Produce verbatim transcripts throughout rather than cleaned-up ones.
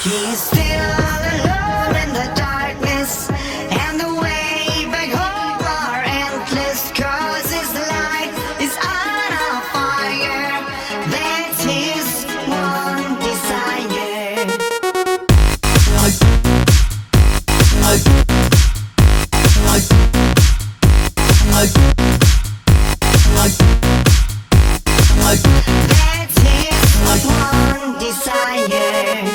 He's still all alone in the darkness, and the way back home are endless. 'Cause his light is on a fire. That's his one desire. That's his one desire.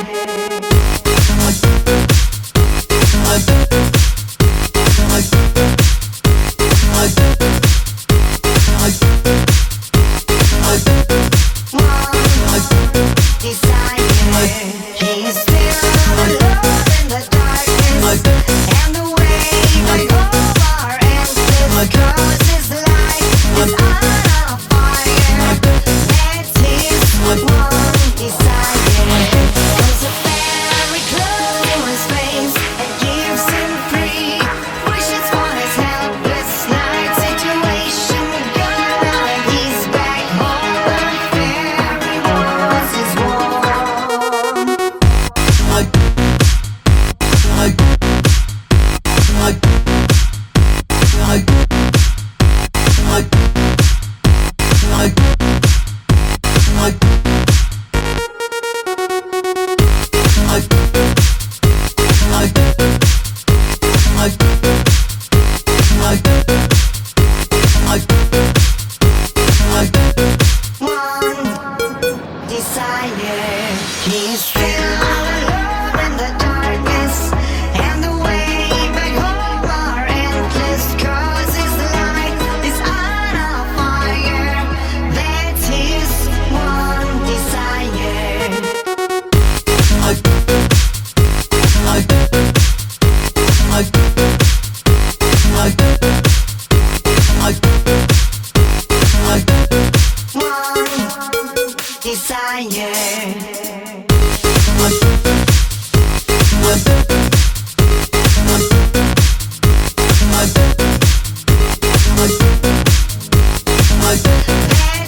He's still all alone in the darkness, and the way back home are endless. 'Cause his light is on a fire. That's his one desire. Desire.